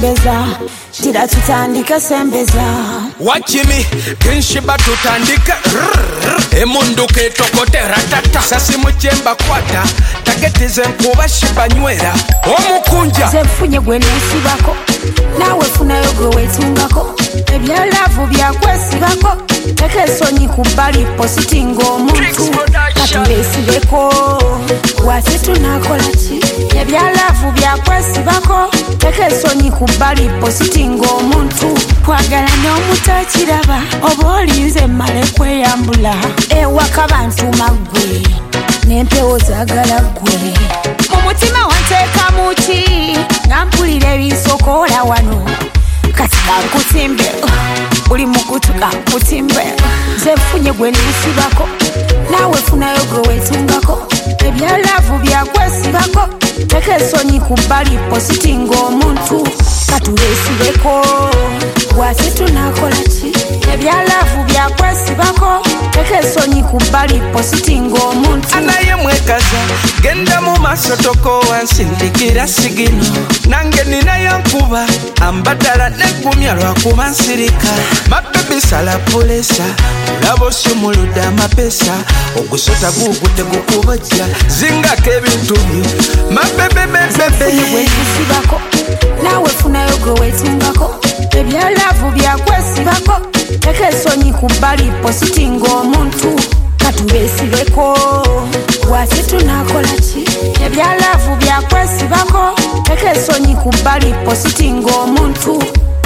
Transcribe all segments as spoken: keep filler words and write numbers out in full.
sembeza tira tutandika sembeza Wachimi kinshiba tutandika emunduke tokote ratata sasi muchemba kwata taketize nkuba shiba nywera omukunja zefunye gwe nesibako nawe funayo gwe wetungako ebyalavu byakwesibako tekesonyi kubali positinga omuntu katulesibeko wase tunakola ki ebyalavu byakwesibako tekesonyi kubali positinga omuntu kwagala n'omutakiraba oba olinze male kweyambula ewaka bantu magwe n'empewo zaagala gwe mu mutima wanteeka muki nampulira ebisokoola wano kati kankutimbe uli mukutu kankutimbe zefunye gwe nesibako nawe funayo gwe wetungako ebyalavu byakwesibako tekesonyi kubali positinga omuntu katulesibeko wase tunakola ki ebyalavu byakwesibako tekesonyi kubali positinga omuntu anaye mwekaza genda mu maaso tokowansindikira sigino nange ninayo nkuba ambadala negumya lwakuba nsirika mabebisala pulesa olaba osumuludde amapesa ogusota guugudde gukubajja zingako ebintu byo mabebebebebesibako nawe funayo gwe wetungako ebyalavu byakwesibako tekesonyi kubali positinga omuntu katubesibeko wase tunakola ki ebyalavu byakwesibako tekesonyi kubali positinga omuntu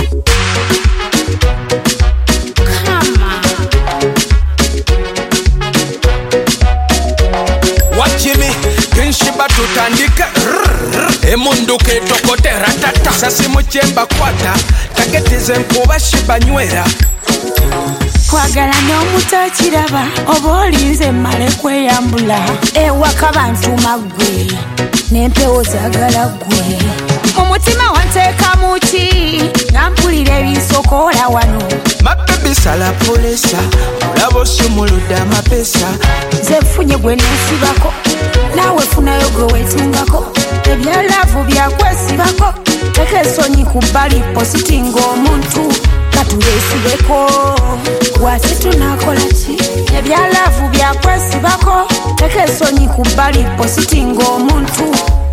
Wachimi kinshiba tutandika emunduke tokote ratata sasi muchemba kwata taketize nkuba shiba nywera kwagala n'omutakiraba oba olinze male kweyambula ewaka bantu magwe n'empewo zaagala gwe mu mutima wanteeka muki nampulira ebisokoola wano mabebisala pulesa olaba osumuludde amapesa zefunye gwe nesibako nawe funayo gwe wetungako ebyalavu byakwesibako tekesonyi kubali positinga omuntu katulesibeko wase tunakola ki ebyalavu byakwesibako tekesonyi kubali positinga omuntu